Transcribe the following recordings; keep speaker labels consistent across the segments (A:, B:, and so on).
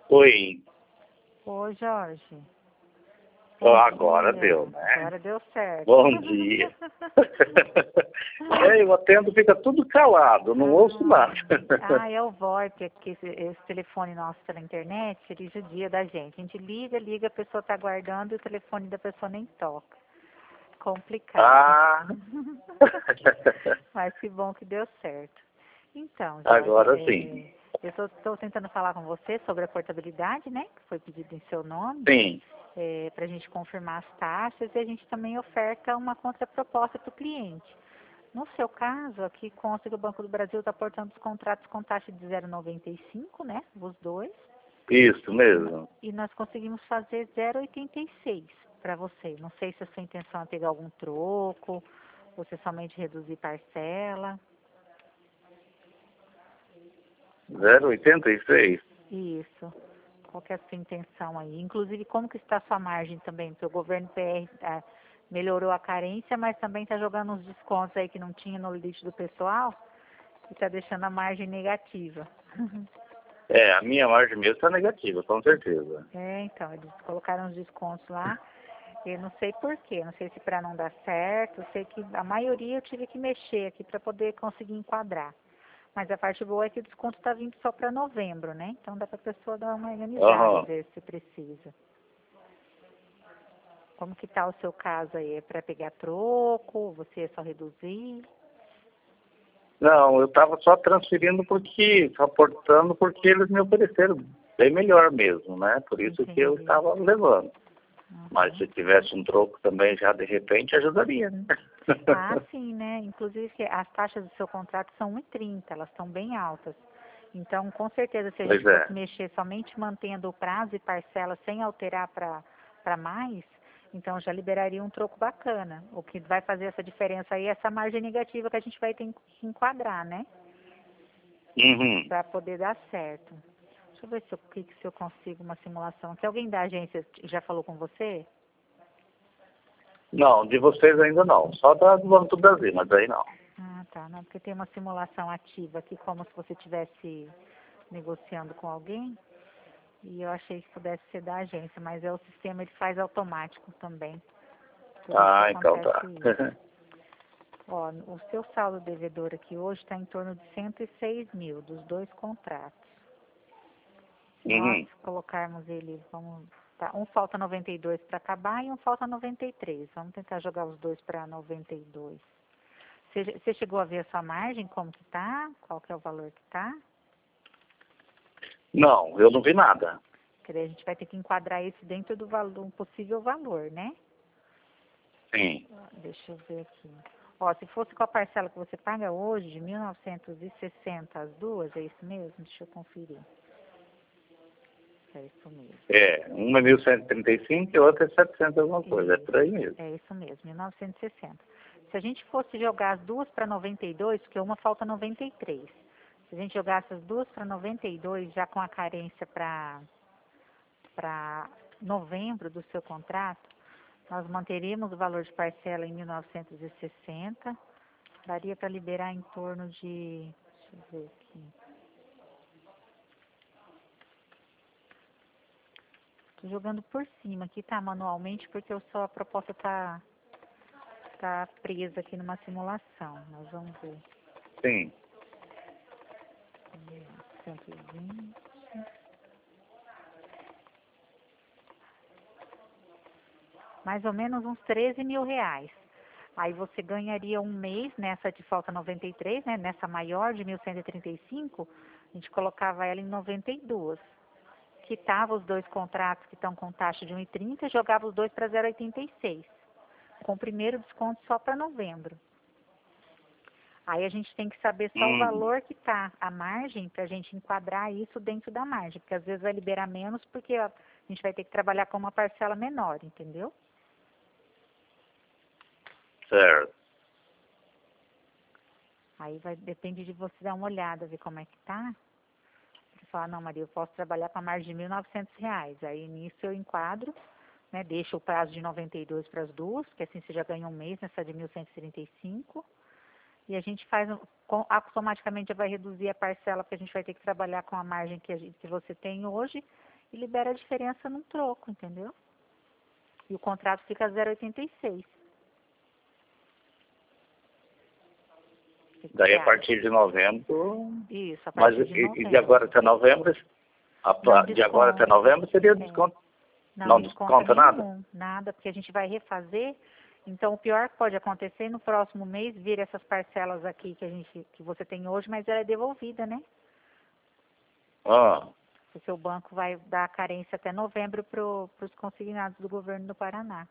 A: Oi.
B: Oi, Jorge.
A: Ó,
B: Bom
A: agora
B: dia.
A: deu, né?
B: Agora deu certo.
A: Bom dia. Eu atendo, fica tudo calado, não ouço nada.
B: É o VoIP, porque esse telefone nosso pela internet, ele judia da gente. A gente liga, a pessoa está aguardando e o telefone da pessoa nem toca. Complicado.
A: Ah.
B: Mas que bom que deu certo. Então, Jorge,
A: Agora sim.
B: eu estou tentando falar com você sobre a portabilidade, né? Que foi pedido em seu nome.
A: Sim.
B: Para a gente confirmar as taxas e a gente também oferta uma contraproposta para o cliente. No seu caso, aqui consta que o Banco do Brasil está portando os contratos com taxa de 0,95, né? Os dois.
A: Isso mesmo.
B: E nós conseguimos fazer 0,86 para você. Não sei se a sua intenção é pegar algum troco, ou se é somente reduzir parcela.
A: 0,86?
B: Isso. Qual que é a sua intenção aí? Inclusive, como que está a sua margem também? Porque o governo PR melhorou a carência, mas também está jogando uns descontos aí que não tinha no limite do pessoal e está deixando a margem negativa.
A: A minha margem mesmo está negativa, com certeza.
B: Então, eles colocaram os descontos lá. Eu não sei por quê, não sei se para não dar certo, eu sei que a maioria eu tive que mexer aqui para poder conseguir enquadrar. Mas a parte boa é que o desconto está vindo só para novembro, né? Então dá para a pessoa dar uma organizada, ver se precisa. Como que tá o seu caso aí? É para pegar troco? Você é só reduzir?
A: Não, eu estava só transferindo só aportando porque eles me ofereceram bem melhor mesmo, né? Por isso que eu estava levando. Mas se tivesse um troco também já de repente ajudaria, né?
B: Sim, né? Inclusive as taxas do seu contrato são 1,30, elas estão bem altas. Então, com certeza, se a gente fosse mexer somente mantendo o prazo e parcela sem alterar para mais, então já liberaria um troco bacana. O que vai fazer essa diferença aí é essa margem negativa que a gente vai ter que enquadrar, né?
A: Uhum.
B: Para poder dar certo. Deixa eu ver se eu consigo uma simulação. Se alguém da agência já falou com você?
A: Não, de vocês ainda não. Só do Banco do Brasil, mas aí não.
B: Tá. Não, porque tem uma simulação ativa aqui, como se você estivesse negociando com alguém. E eu achei que pudesse ser da agência, mas o sistema ele faz automático também.
A: Então tá.
B: Ó, o seu saldo devedor aqui hoje está em torno de 106 mil, dos dois contratos. Se nós colocarmos ele, um falta 92 para acabar e um falta 93. Vamos tentar jogar os dois para 92. Você chegou a ver a sua margem, como que tá? Qual que é o valor que tá?
A: Não, eu não vi nada.
B: Quer dizer, a gente vai ter que enquadrar isso dentro do valor, um possível valor, né?
A: Sim.
B: Deixa eu ver aqui. Ó, se fosse com a parcela que você paga hoje, de 1.960 as duas, é isso mesmo? Deixa eu conferir. É isso mesmo.
A: Uma é 1.135 e a outra é 700 alguma coisa. É por aí mesmo.
B: É isso mesmo, 1.960. Se a gente fosse jogar as duas para 92, porque uma falta 93. Se a gente jogasse as duas para 92, já com a carência para novembro do seu contrato, nós manteríamos o valor de parcela em 1.960. Daria para liberar em torno de... Deixa eu ver aqui. Estou jogando por cima aqui, tá? Manualmente, porque a proposta tá presa aqui numa simulação. Nós vamos ver.
A: Sim.
B: 120. Mais ou menos uns 13 mil reais. Aí você ganharia um mês nessa de falta 93, né? Nessa maior de 1.135, a gente colocava ela em 92. Quitava os dois contratos que estão com taxa de 1,30 e jogava os dois para 0,86. Com o primeiro desconto só para novembro. Aí a gente tem que saber só o valor que está, a margem, para a gente enquadrar isso dentro da margem. Porque às vezes vai liberar menos porque a gente vai ter que trabalhar com uma parcela menor, entendeu?
A: Certo.
B: Aí depende de você dar uma olhada, ver como é que tá. Você fala, não, Maria, eu posso trabalhar com a margem de R$ 1.900. Aí nisso eu enquadro, né? Deixo o prazo de 92 para as duas, porque assim você já ganha um mês nessa de 1.135. E a gente automaticamente já vai reduzir a parcela, porque a gente vai ter que trabalhar com a margem que você tem hoje. e libera a diferença num troco, entendeu? E o contrato fica 0,86.
A: Daí a partir de novembro.
B: Isso, a
A: Mas
B: partir de novembro.
A: e de agora até novembro? De agora até novembro seria desconto. Não desconta nada?
B: Nenhum, nada, porque a gente vai refazer. Então, o pior que pode acontecer no próximo mês, vir essas parcelas aqui que você tem hoje, mas ela é devolvida, né?
A: Ah,
B: O seu banco vai dar a carência até novembro para os consignados do governo do Paraná.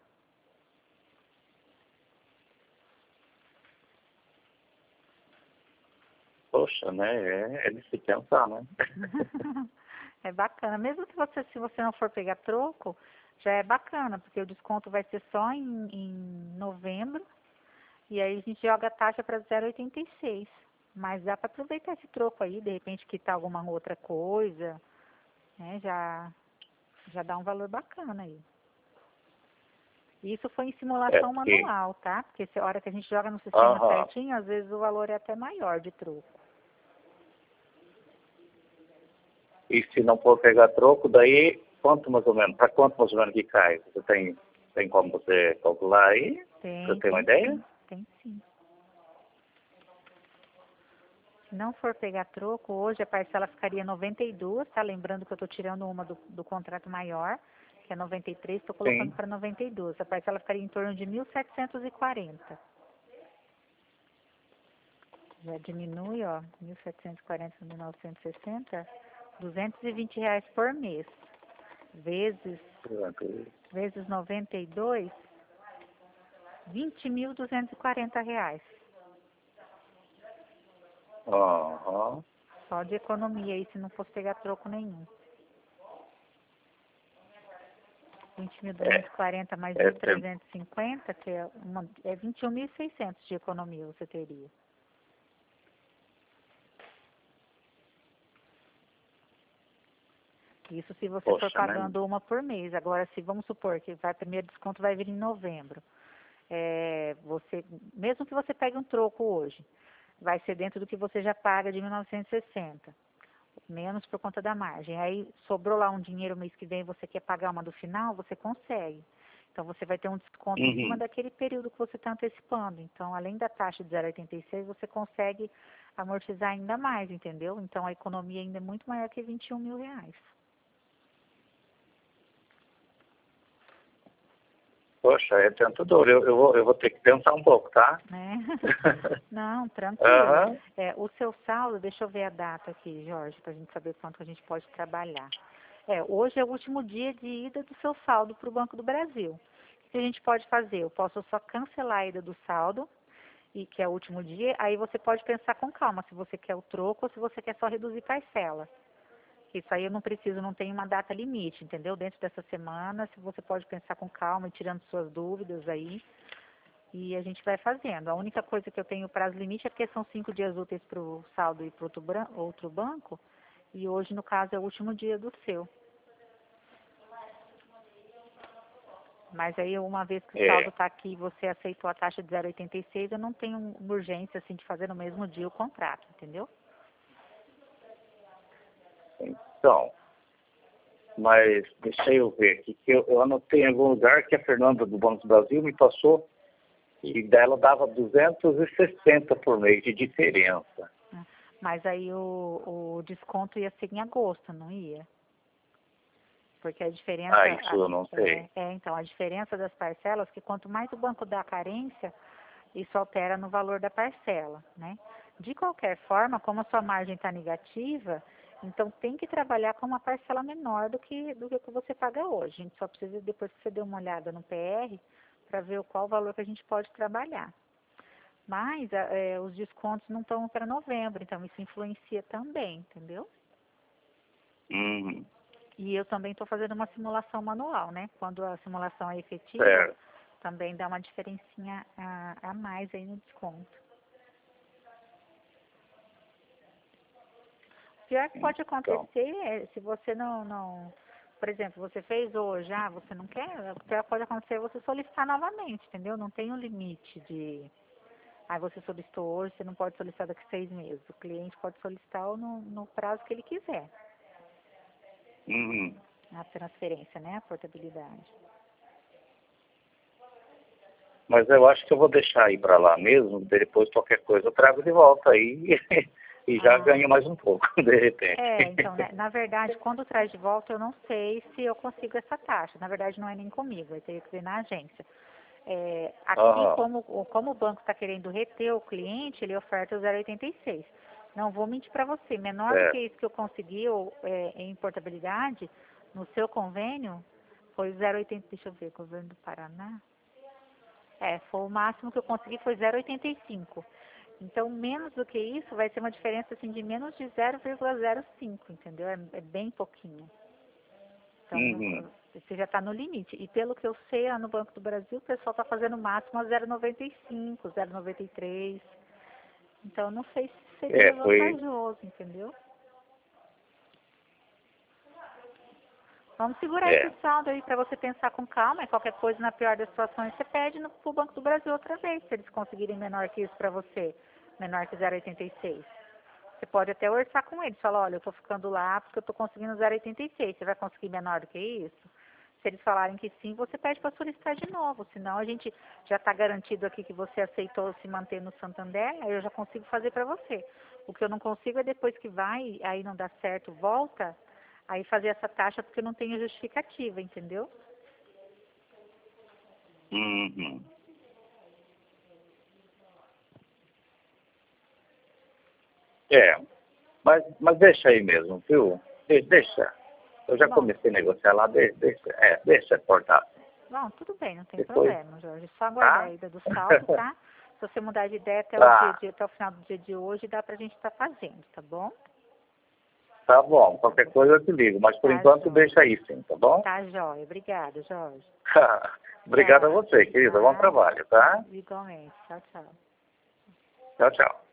A: poxa, né? É de se pensar, né?
B: É bacana. Mesmo se você não for pegar troco, já é bacana, porque o desconto vai ser só em novembro. E aí a gente joga a taxa para 0,86. Mas dá para aproveitar esse troco aí, de repente quitar alguma outra coisa, né? Já dá um valor bacana aí. Isso foi em simulação
A: Porque,
B: manual, tá? Porque a hora que a gente joga no sistema certinho, às vezes o valor é até maior de troco.
A: e se não for pegar troco, daí quanto mais ou menos? Para quanto mais ou menos que cai? Você tem como você calcular aí? Você tem uma ideia?
B: Sim, tem sim. Se não for pegar troco, hoje a parcela ficaria 92, tá? Lembrando que eu estou tirando uma do contrato maior, que é 93, estou colocando
A: Sim.
B: para 92. A parcela ficaria em torno de 1.740. Já diminui, ó, 1.740 para 1.960, R$ 220 por mês. Vezes 92, R$ 20.240.
A: Aham.
B: Só de economia aí, se não fosse pegar troco nenhum. 20.240 mais
A: É,
B: 1.350, que é 21.600 de economia você teria. Isso se você for
A: poxa, né?
B: pagando uma por mês. Agora, se vamos supor que primeiro desconto vai vir em novembro. Mesmo que você pegue um troco hoje, vai ser dentro do que você já paga de 1960, menos por conta da margem. Aí sobrou lá um dinheiro mês que vem, você quer pagar uma do final, você consegue. Então você vai ter um desconto em cima daquele período que você está antecipando. Então, além da taxa de 0,86, você consegue amortizar ainda mais, entendeu? Então a economia ainda é muito maior que R$ 21.000.
A: Poxa, é tentador. Eu vou ter que pensar um pouco, tá?
B: Né? Não, tranquilo.
A: Aham.
B: O seu saldo, deixa eu ver a data aqui, Jorge, para a gente saber quanto a gente pode trabalhar. Hoje é o último dia de ida do seu saldo para o Banco do Brasil. O que a gente pode fazer? Eu posso só cancelar a ida do saldo, que é o último dia, aí você pode pensar com calma se você quer o troco ou se você quer só reduzir parcela. Isso aí eu não preciso, não tem uma data limite, entendeu? Dentro dessa semana, se você pode pensar com calma e tirando suas dúvidas aí, e a gente vai fazendo. A única coisa que eu tenho prazo limite é porque são 5 dias úteis para o saldo e para outro banco, e hoje, no caso, é o último dia do seu. Mas aí, uma vez que o saldo está aqui e você aceitou a taxa de 0,86, eu não tenho urgência assim, de fazer no mesmo dia o contrato, entendeu?
A: Então, mas deixa eu ver aqui, que eu anotei em algum lugar que a Fernanda do Banco do Brasil me passou e dela dava 260 por mês de diferença.
B: Mas aí o desconto ia ser em agosto, não ia? Porque a diferença...
A: Isso eu não sei.
B: Então, a diferença das parcelas, que quanto mais o banco dá carência, isso altera no valor da parcela, né? De qualquer forma, como a sua margem está negativa, então tem que trabalhar com uma parcela menor do que você paga hoje. A gente só precisa, depois que você dê uma olhada no PR, para ver qual o valor que a gente pode trabalhar. Mas os descontos não estão para novembro, então isso influencia também, entendeu?
A: Uhum.
B: E eu também estou fazendo uma simulação manual, né? Quando a simulação é efetiva,
A: Certo.
B: também dá uma diferencinha a mais aí no desconto. O pior que pode
A: Então,
B: acontecer é, se você não... Por exemplo, você fez hoje, você não quer, o pior que pode acontecer é você solicitar novamente, entendeu? Não tem um limite de... você solicitou hoje, você não pode solicitar daqui a 6 meses. O cliente pode solicitar no prazo que ele quiser.
A: uhum.
B: a transferência, né? A portabilidade.
A: Mas eu acho que eu vou deixar ir para lá mesmo, depois qualquer coisa eu trago de volta aí e já ganho mais um pouco, de repente.
B: Então, né, na verdade, quando traz de volta, eu não sei se eu consigo essa taxa. Na verdade, não é nem comigo, eu teria que ver na agência. Aqui, como o banco está querendo reter o cliente, ele oferta o 0,86. Não vou mentir para você, menor do que isso que eu consegui em portabilidade, no seu convênio, foi 0,80, deixa eu ver, governo do Paraná. Foi o máximo que eu consegui, foi 0,85. Então, menos do que isso, vai ser uma diferença assim, de menos de 0,05, entendeu? É bem pouquinho. Então, você já está no limite. E pelo que eu sei, lá no Banco do Brasil, o pessoal está fazendo o máximo a 0,95, 0,93. Então, não sei se seria vantajoso, entendeu? Vamos segurar esse saldo aí para você pensar com calma. E qualquer coisa, na pior das situações, você pede para o Banco do Brasil outra vez, se eles conseguirem menor que isso para você, menor que 0,86. Você pode até orçar com eles, falar, olha, eu estou ficando lá porque eu estou conseguindo 0,86, você vai conseguir menor do que isso? Se eles falarem que sim, você pede para solicitar de novo, senão a gente já está garantido aqui que você aceitou se manter no Santander, aí eu já consigo fazer para você. O que eu não consigo é depois que vai, aí não dá certo, volta, aí fazer essa taxa porque não tem justificativa, entendeu?
A: Mas deixa aí mesmo, viu? Deixa. Eu já comecei a negociar lá, deixa cortar.
B: Bom, tudo bem, não tem problema, Jorge. Só aguardar a ida do saldo, tá? Se você mudar de ideia até o final do dia de hoje, dá pra gente estar fazendo, tá bom?
A: Tá bom, qualquer coisa eu te ligo, mas por enquanto
B: jóia.
A: Deixa aí sim, tá bom?
B: Tá jóia, obrigada, Jorge.
A: Obrigado a você, querida, bom trabalho, tá?
B: Igualmente, tchau, tchau.
A: Tchau, tchau.